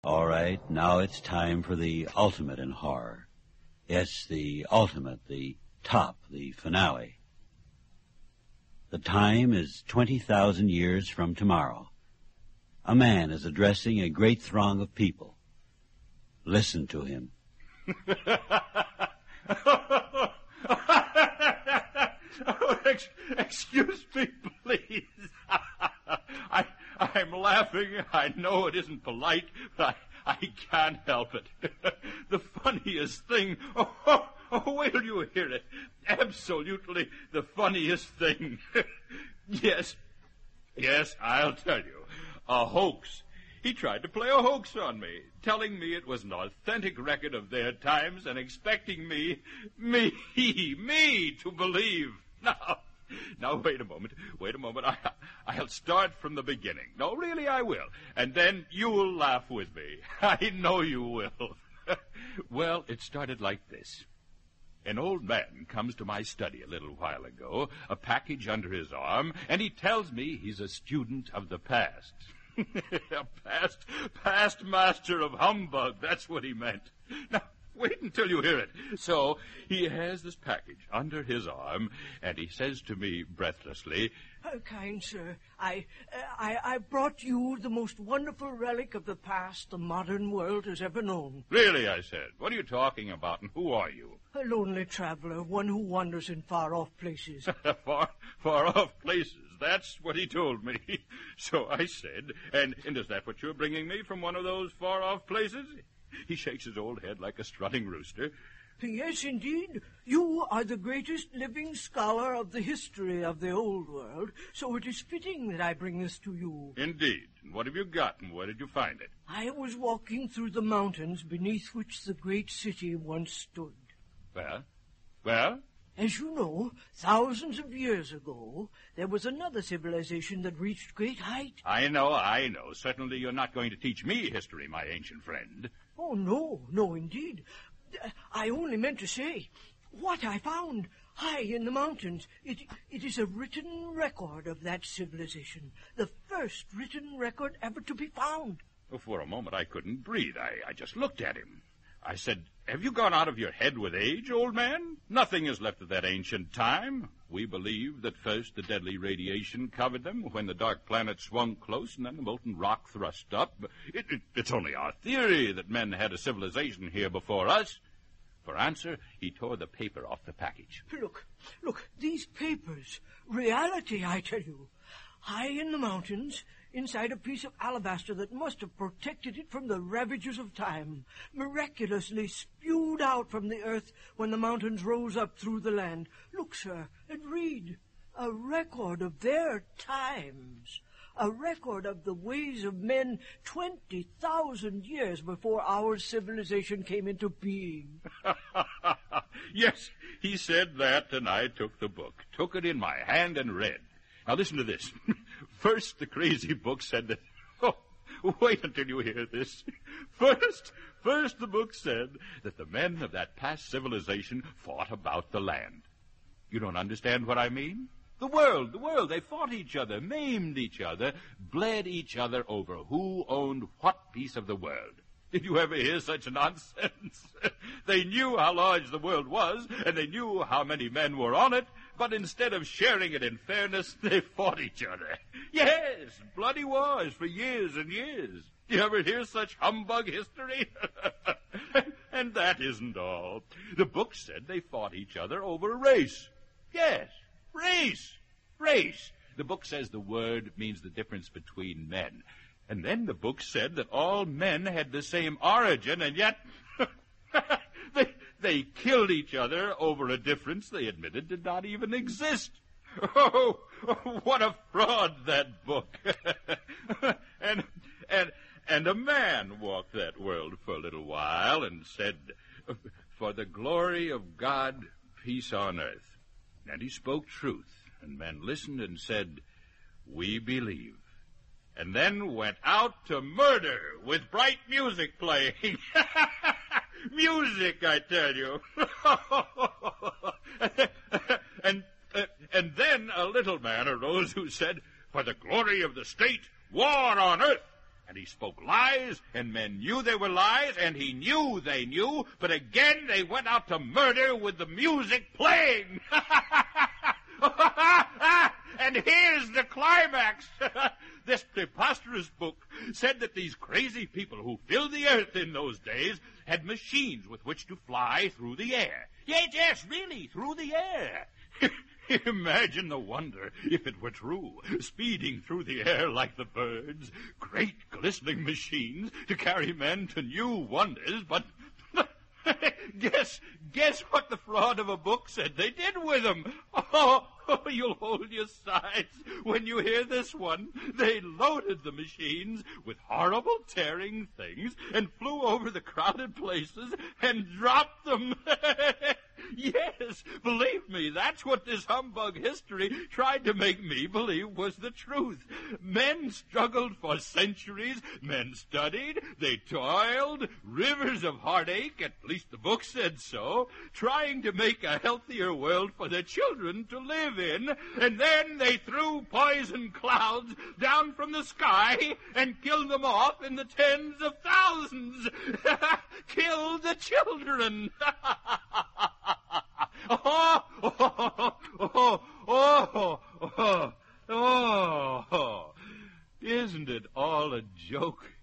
All right, now it's time for the ultimate in horror. Yes, the ultimate, the top, the finale. The time is 20,000 years from tomorrow. A man is addressing a great throng of people. Listen to him. Excuse me, please. I'm laughing. I know it isn't polite, but I can't help it. The funniest thing... wait till you hear it. Absolutely the funniest thing. Yes, I'll tell you. A hoax. He tried to play a hoax on me, telling me it was an authentic record of their times and expecting me to believe. Now, wait a moment. I'll start from the beginning. No, really, I will. And then you'll laugh with me. I know you will. Well, it started like this. An old man comes to my study a little while ago, a package under his arm, and he tells me he's a student of the past. A past master of humbug, that's what he meant. Now, wait until you hear it. So, he has this package under his arm, and he says to me breathlessly, Kind sir, I brought you the most wonderful relic of the past the modern world has ever known. Really, I said. What are you talking about, and who are you? A lonely traveler, one who wanders in far-off places. Far-off places, that's what he told me. So I said, and is that what you're bringing me from one of those far-off places? He shakes his old head like a strutting rooster. Yes, indeed. You are the greatest living scholar of the history of the old world, so it is fitting that I bring this to you. Indeed. And what have you got, and where did you find it? I was walking through the mountains beneath which the great city once stood. Well? As you know, thousands of years ago, there was another civilization that reached great height. I know. Certainly you're not going to teach me history, my ancient friend. Oh, no, indeed. I only meant to say, what I found high in the mountains, it is a written record of that civilization, the first written record ever to be found. Well, for a moment I couldn't breathe. I just looked at him. I said, have you gone out of your head with age, old man? Nothing is left of that ancient time. We believe that first the deadly radiation covered them when the dark planet swung close and then the molten rock thrust up. It's only our theory that men had a civilization here before us. For answer, he tore the paper off the package. Look, these papers. Reality, I tell you. High in the mountains, inside a piece of alabaster that must have protected it from the ravages of time, miraculously spewed out from the earth when the mountains rose up through the land. Look, sir, and read. A record of their times. A record of the ways of men 20,000 years before our civilization came into being. Yes, he said that, and I took the book, took it in my hand and read. Now listen to this. First, the crazy book said that... Oh, wait until you hear this. First, the book said that the men of that past civilization fought about the land. You don't understand what I mean? The world, they fought each other, maimed each other, bled each other over who owned what piece of the world. Did you ever hear such nonsense? They knew how large the world was, and they knew how many men were on it, but instead of sharing it in fairness, they fought each other. Yes, bloody wars for years and years. Do you ever hear such humbug history? And that isn't all. The book said they fought each other over race. Yes, race. The book says the word means the difference between men. And then the book said that all men had the same origin, and yet they killed each other over a difference they admitted did not even exist. Oh, what a fraud, that book. And a man walked that world for a little while and said, "For the glory of God, peace on earth." And he spoke truth, and men listened and said, "We believe." And then went out to murder with bright music playing. Music, I tell you. And then a little man arose who said, "For the glory of the state, war on earth." And he spoke lies, and men knew they were lies, and he knew they knew, but again they went out to murder with the music playing. And here's the climax. This preposterous book said that these crazy people who filled the earth in those days had machines with which to fly through the air. Yes, really, through the air. Imagine the wonder if it were true, speeding through the air like the birds, great glistening machines to carry men to new wonders, but guess what the fraud of a book said they did with them? Oh, you'll hold your sides when you hear this one. They loaded the machines with horrible tearing things and flew over the crowded places and dropped them. Yes, believe me, that's what this humbug history tried to make me believe was the truth. Men struggled for centuries, men studied, they toiled, rivers of heartache, at least the book said so, trying to make a healthier world for their children to live in, and then they threw poison clouds down from the sky and killed them off in the tens of thousands. Killed the children. Isn't it all a joke?